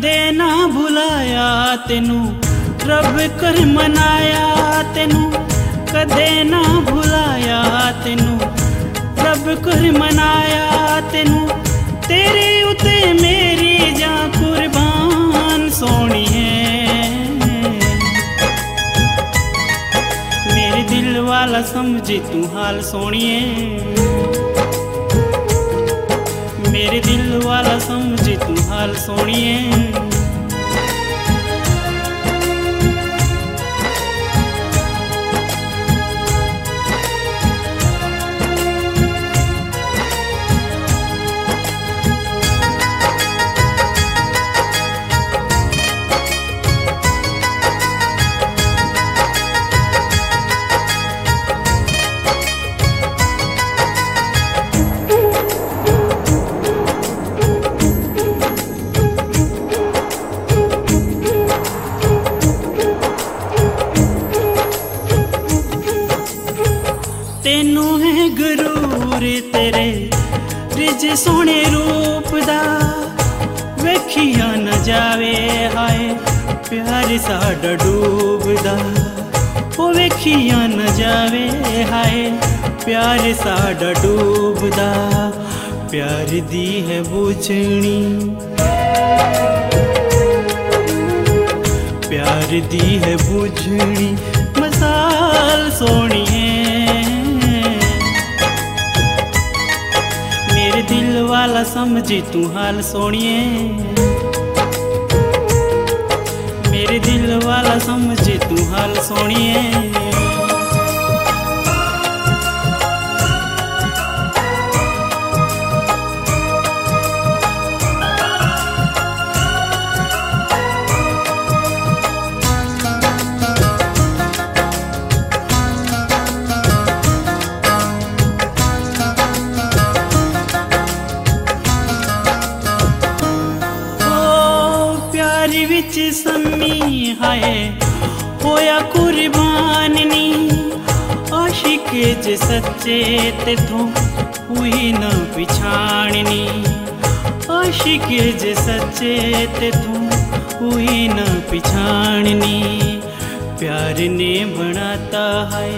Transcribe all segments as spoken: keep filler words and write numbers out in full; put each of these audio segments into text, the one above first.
कदे ना भुलाया तेनू रब कर मनाया तेनू, कदे ना भुलाया तेनू रब कर मनाया तेनू। तेरे उते मेरी जां कुर्बान सोनी है, मेरे दिल वाला समझी तू हाल सोनिए, मेरे दिल वाला समझी तू हाल सोनिए। तेनू है गुरूर तेरे रिज सोने रूप दा, वेखिया न जावे हाय प्यार साडा डूबदा, ओ वेखिया न जावे हाय प्यार साडा डूबदा। प्यार दी है बुझणी, प्यार दी है बुझणी मसाल सोनी है, मेरे दिल वाला समझी तू हाल सोनिए, मेरे दिल वाला समझी तू हाल सोनिए। विच सम्मी हाय होया कुर्बान नी, आशिक जे सच्चे तेथों हुई न पिछाणनी, आशिक जे सच्चे तेथों हुई न पिछाणनी। प्यार ने बनाता है,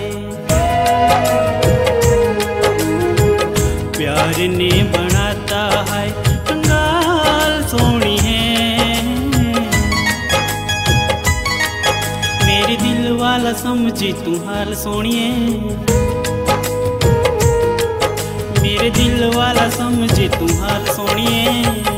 प्यार ने बनाता है कंगाल सोनी है, मेरे दिल वाला समझी तू हाल सोनिए, मेरे दिल वाला समझी तू हाल सोनिए।